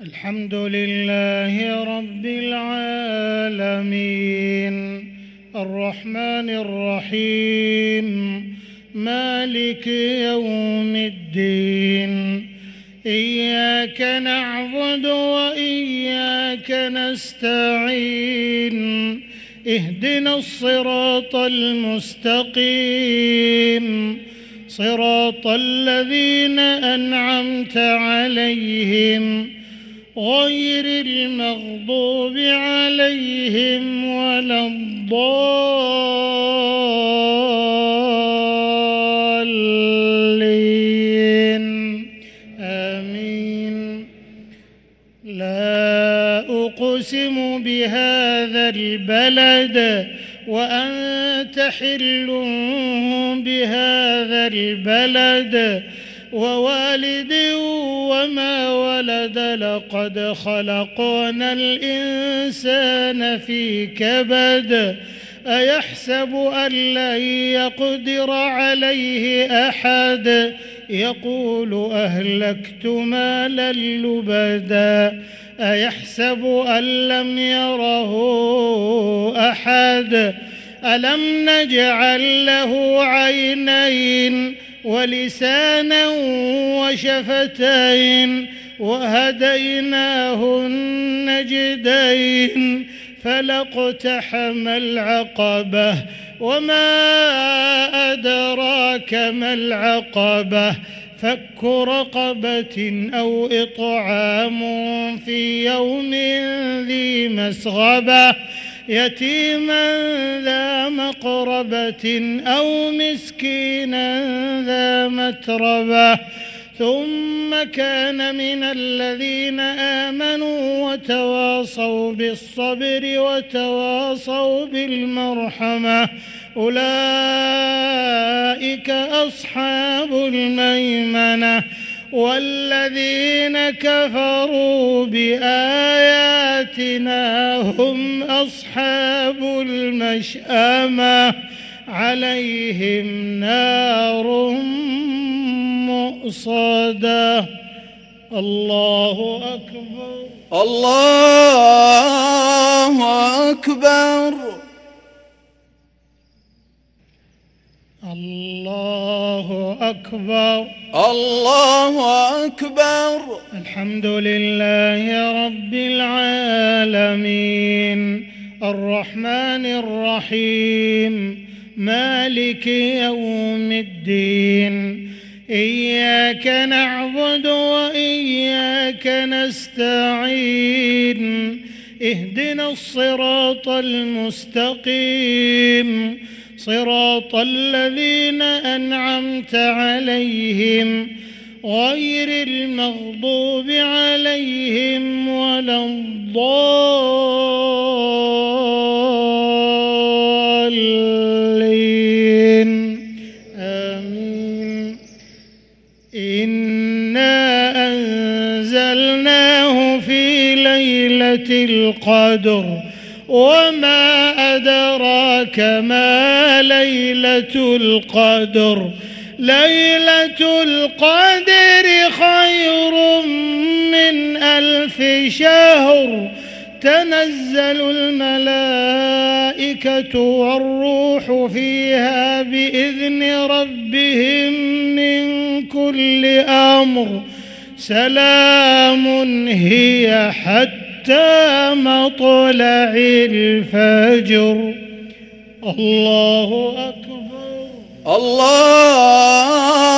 الحمد لله رب العالمين الرحمن الرحيم مالك يوم الدين إياك نعبد وإياك نستعين اهدنا الصراط المستقيم صراط الذين أنعمت عليهم غير المغضوب عليهم ولا الضالين آمين. لا أقسم بهذا البلد وأنت حل بهذا البلد ووالد وما ولد لقد خلقنا الإنسان في كبد أيحسب أن لن يقدر عليه أحد يقول أهلكت مالا لبدا أيحسب أن لم يره أحد ألم نجعل له عينين ولسانا وشفتين وهديناه النجدين فلاقتحم العقبة وما أدراك ما العقبة فك رقبة أو إطعام في يوم ذي مسغبة يتيما ذا مقربة أو مسكينا ذا متربة ثم كان من الذين آمنوا وتواصوا بالصبر وتواصوا بالمرحمة أولئك أصحاب الميمنة والذين كفروا بآياتنا هم أصحاب المشأمة عليهم نار مؤصدة. الله أكبر الله أكبر الله أكبر الله أكبر. الحمد لله رب العالمين الرحمن الرحيم مالك يوم الدين إياك نعبد وإياك نستعين اهدنا الصراط المستقيم صراط الذين أنعمت عليهم غير المغضوب عليهم ولا الضالين آمين. إنا أنزلناه في ليلة القدر وما أدراك ما ليلة القدر ليلة القدر خير من 1000 شهر تنزل الملائكة والروح فيها بإذن ربهم من كل أمر سلام هي حتى مطلع الفجر. الله أكبر الله